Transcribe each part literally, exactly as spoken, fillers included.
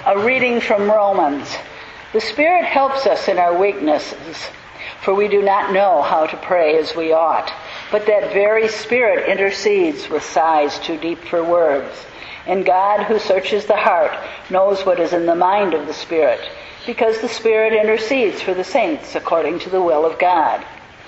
A reading from Romans. The Spirit helps us in our weaknesses, for we do not know how to pray as we ought. But that very Spirit intercedes with sighs too deep for words. And God, who searches the heart, knows what is in the mind of the Spirit, because the Spirit intercedes for the saints according to the will of God.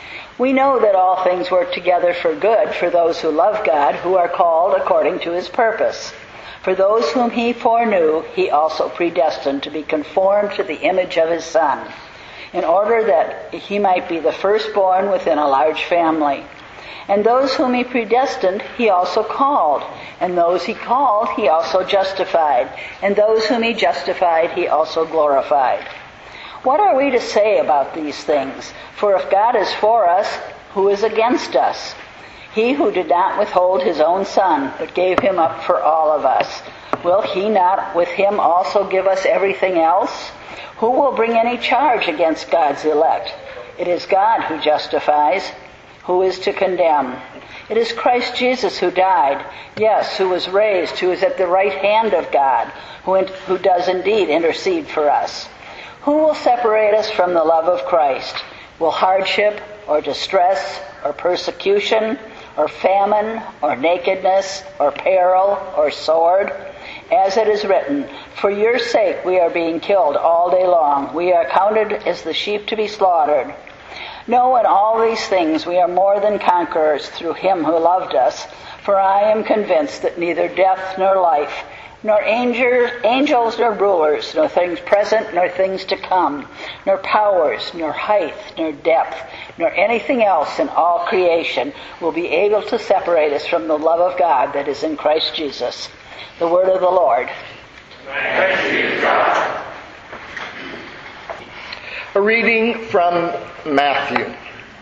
We know that all things work together for good for those who love God, who are called according to His purpose. For those whom He foreknew, He also predestined to be conformed to the image of His Son, in order that He might be the firstborn within a large family. And those whom He predestined, He also called. And those He called, He also justified. And those whom He justified, He also glorified. What are we to say about these things? For if God is for us, who is against us? He who did not withhold His own Son, but gave Him up for all of us, will He not with Him also give us everything else? Who will bring any charge against God's elect? It is God who justifies. Who is to condemn? It is Christ Jesus who died, yes, who was raised, who is at the right hand of God, who, in, who does indeed intercede for us. Who will separate us from the love of Christ? Will hardship, or distress, or persecution, or famine, or nakedness, or peril, or sword? As it is written, for your sake we are being killed all day long. We are counted as the sheep to be slaughtered. No, in all these things we are more than conquerors through Him who loved us. For I am convinced that neither death nor life, nor angels nor rulers, nor things present nor things to come, nor powers, nor height, nor depth, nor anything else in all creation will be able to separate us from the love of God that is in Christ Jesus. The word of the Lord. Thanks be to God. A reading from Matthew.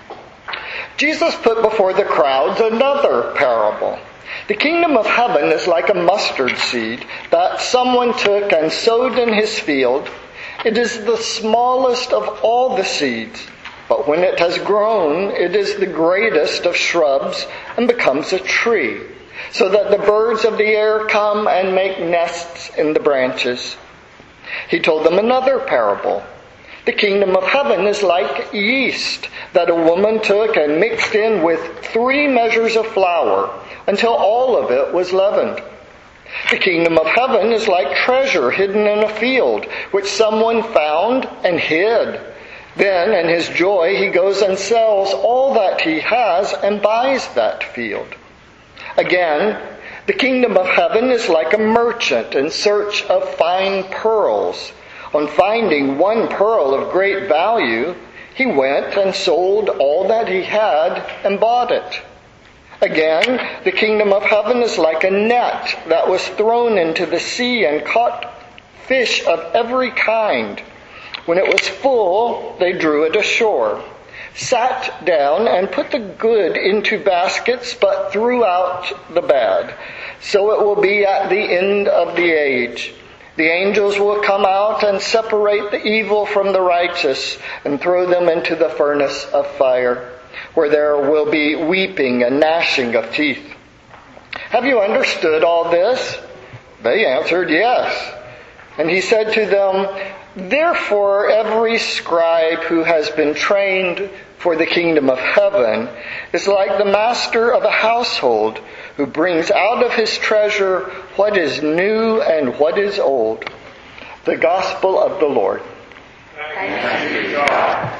Jesus put before the crowds another parable. The kingdom of heaven is like a mustard seed that someone took and sowed in his field. It is the smallest of all the seeds, but when it has grown, it is the greatest of shrubs and becomes a tree, so that the birds of the air come and make nests in the branches. He told them another parable. The kingdom of heaven is like yeast that a woman took and mixed in with three measures of flour until all of it was leavened. The kingdom of heaven is like treasure hidden in a field, which someone found and hid. Then, in his joy, he goes and sells all that he has and buys that field. Again, the kingdom of heaven is like a merchant in search of fine pearls. On finding one pearl of great value, he went and sold all that he had and bought it. Again, the kingdom of heaven is like a net that was thrown into the sea and caught fish of every kind. When it was full, they drew it ashore, sat down and put the good into baskets, but threw out the bad. So it will be at the end of the age. The angels will come out and separate the evil from the righteous and throw them into the furnace of fire, where there will be weeping and gnashing of teeth. Have you understood all this? They answered, yes. And he said to them, therefore every scribe who has been trained for the kingdom of heaven is like the master of a household who brings out of his treasure what is new and what is old. The gospel of the Lord. Thanks be to God.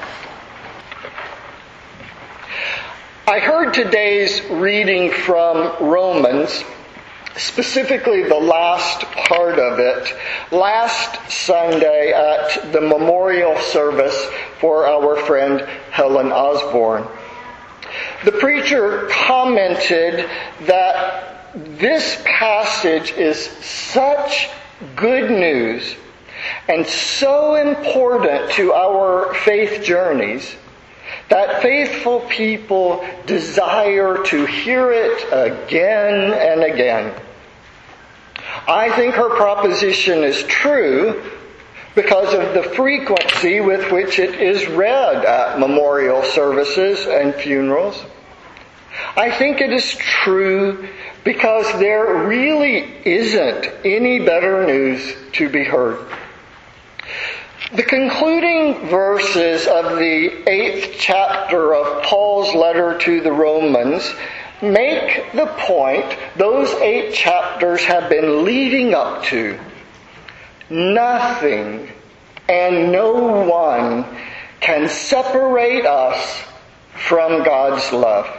I heard today's reading from Romans, specifically the last part of it, last Sunday at the memorial service for our friend Helen Osborne. The preacher commented that this passage is such good news and so important to our faith journeys that faithful people desire to hear it again and again. I think her proposition is true because of the frequency with which it is read at memorial services and funerals. I think it is true because there really isn't any better news to be heard. The concluding verses of the eighth chapter of Paul's letter to the Romans make the point those eight chapters have been leading up to. Nothing and no one can separate us from God's love.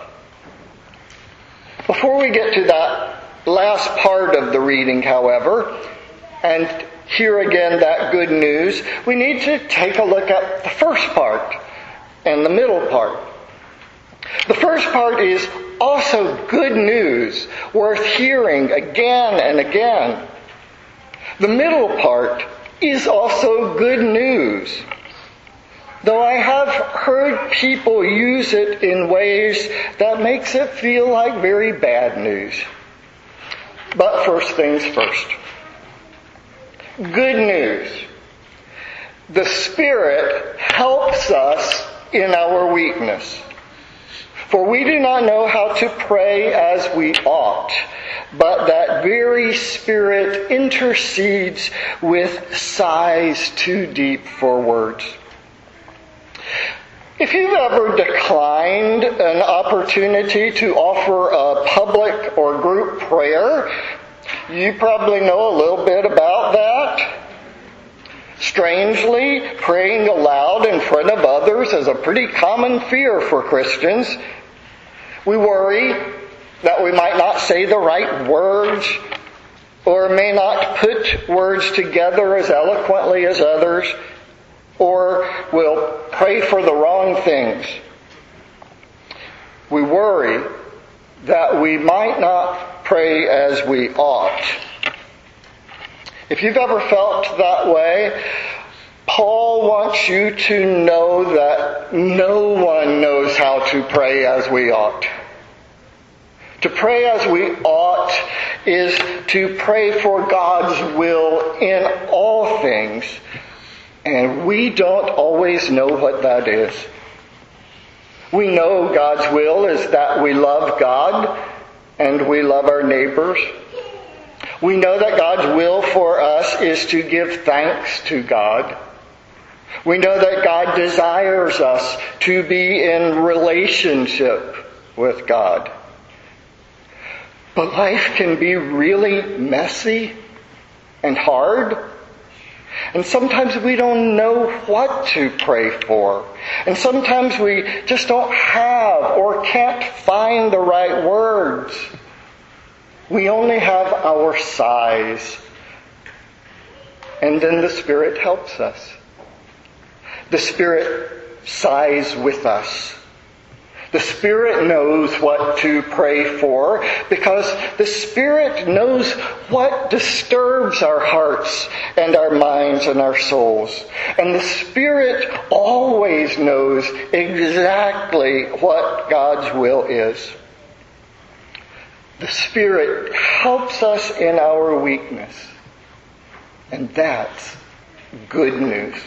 Before we get to that last part of the reading, however, and hear again that good news, we need to take a look at the first part and the middle part. The first part is also good news, worth hearing again and again. The middle part is also good news, though I have heard people use it in ways that makes it feel like very bad news. But first things first. Good news. The Spirit helps us in our weakness. For we do not know how to pray as we ought, but that very Spirit intercedes with sighs too deep for words. If you've ever declined an opportunity to offer a public or group prayer, you probably know a little bit about that. Strangely, praying aloud in front of others is a pretty common fear for Christians. We worry that we might not say the right words, or may not put words together as eloquently as others, or will pray for the wrong things. We worry that we might not pray as we ought. If you've ever felt that way, Paul wants you to know that no one knows how to pray as we ought. To pray as we ought is to pray for God's will in all things, and we don't always know what that is. We know God's will is that we love God and we love our neighbors. We know that God's will for us is to give thanks to God. We know that God desires us to be in relationship with God. But life can be really messy and hard. And sometimes we don't know what to pray for. And sometimes we just don't have or can't find the right words. We only have our sighs. And then the Spirit helps us. The Spirit sighs with us. The Spirit knows what to pray for because the Spirit knows what disturbs our hearts and our minds and our souls. And the Spirit always knows exactly what God's will is. The Spirit helps us in our weakness. And that's good news.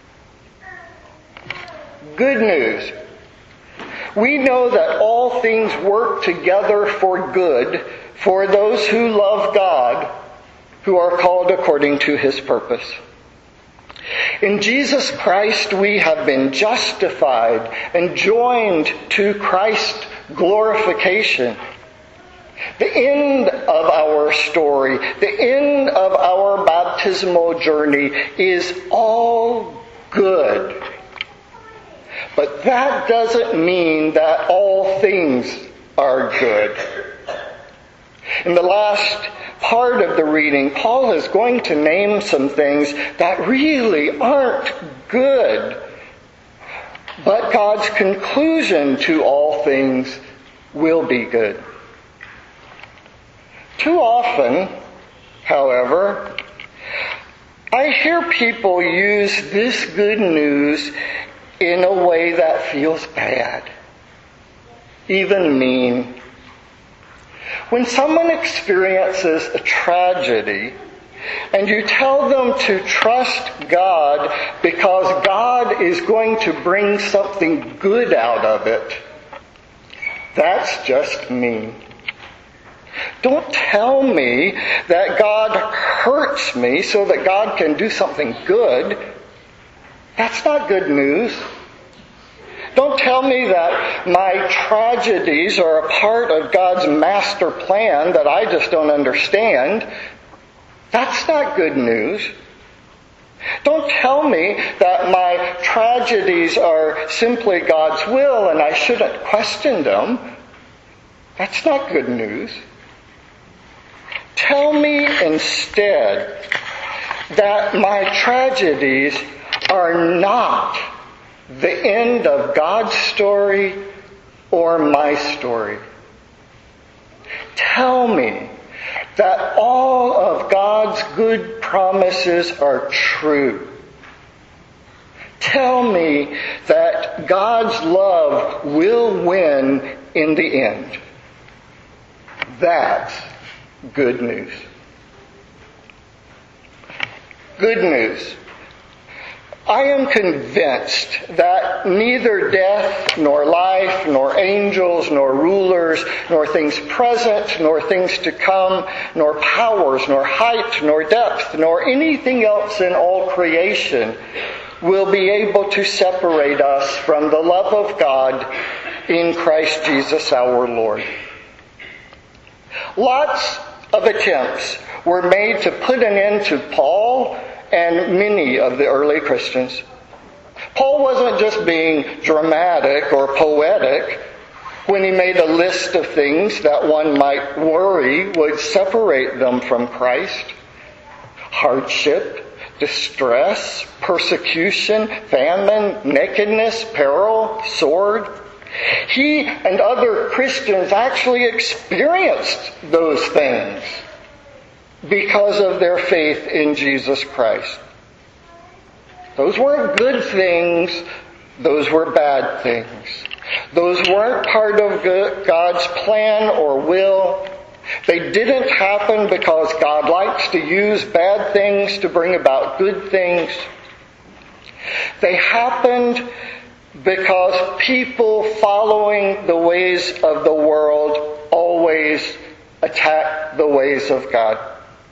Good news. We know that all things work together for good for those who love God, who are called according to His purpose. In Jesus Christ we have been justified and joined to Christ's glorification. The end of our story, the end of our baptismal journey is all good. But that doesn't mean that all things are good. In the last part of the reading, Paul is going to name some things that really aren't good. But God's conclusion to all things will be good. Too often, however, I hear people use this good news in a way that feels bad, even mean. When someone experiences a tragedy and you tell them to trust God because God is going to bring something good out of it, That's just mean. Don't tell me that God hurts me so that God can do something good. That's not good news. Don't tell me that my tragedies are a part of God's master plan that I just don't understand. That's not good news. Don't tell me that my tragedies are simply God's will and I shouldn't question them. That's not good news. Tell me instead that my tragedies are not the end of God's story or my story. Tell me that all of God's good promises are true. Tell me that God's love will win in the end. That's good news. Good news. I am convinced that neither death, nor life, nor angels, nor rulers, nor things present, nor things to come, nor powers, nor height, nor depth, nor anything else in all creation will be able to separate us from the love of God in Christ Jesus our Lord. Lots of attempts were made to put an end to Paul and many of the early Christians. Paul wasn't just being dramatic or poetic when he made a list of things that one might worry would separate them from Christ. Hardship, distress, persecution, famine, nakedness, peril, sword. He and other Christians actually experienced those things because of their faith in Jesus Christ. Those weren't good things. Those were bad things. Those weren't part of God's plan or will. They didn't happen because God likes to use bad things to bring about good things. They happened because people following the ways of the world always attack the ways of God.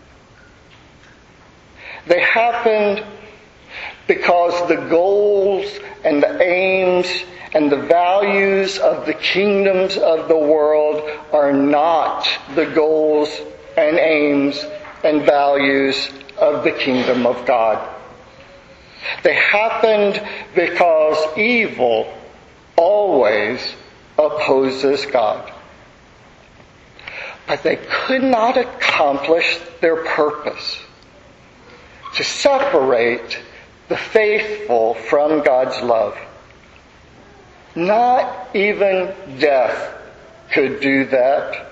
They happened because the goals and the aims and the values of the kingdoms of the world are not the goals and aims and values of the kingdom of God. They happened because evil always opposes God. But they could not accomplish their purpose to separate the faithful from God's love. Not even death could do that.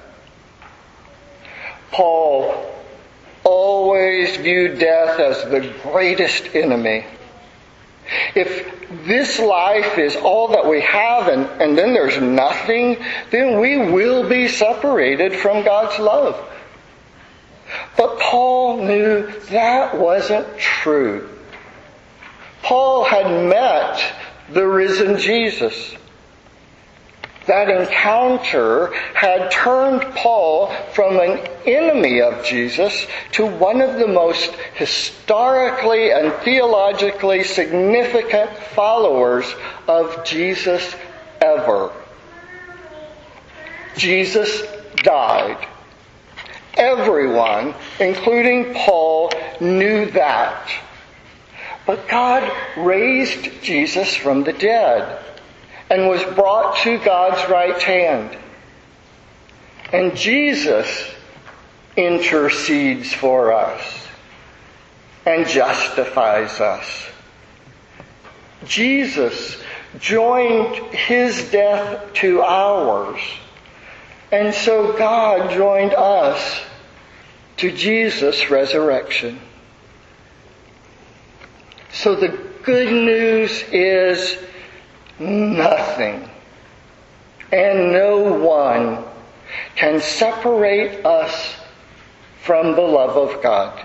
Paul always viewed death as the greatest enemy. If this life is all that we have and, and then there's nothing, then we will be separated from God's love. But Paul knew that wasn't true. Paul had met the risen Jesus. That encounter had turned Paul from an enemy of Jesus to one of the most historically and theologically significant followers of Jesus ever. Jesus died. Everyone, including Paul, knew that. But God raised Jesus from the dead and was brought to God's right hand. And Jesus intercedes for us and justifies us. Jesus joined his death to ours. And so God joined us to Jesus' resurrection. So the good news is nothing and no one can separate us from the love of God.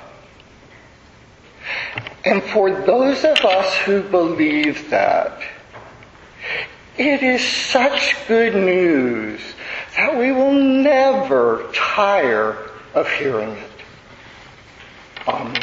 And for those of us who believe that, it is such good news that we will never tire of hearing it. Amen.